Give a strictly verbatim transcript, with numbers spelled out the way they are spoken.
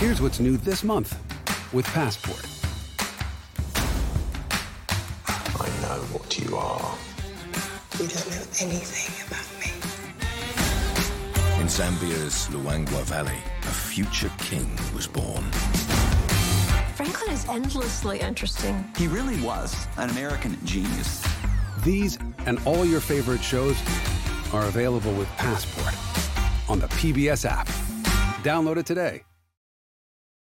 Here's what's new this month with Passport. I know what you are. You don't know anything about me. In Zambia's Luangwa Valley, a future king was born. Franklin is endlessly interesting. He really was an American genius. These and all your favorite shows are available with Passport on the P B S app. Download it today.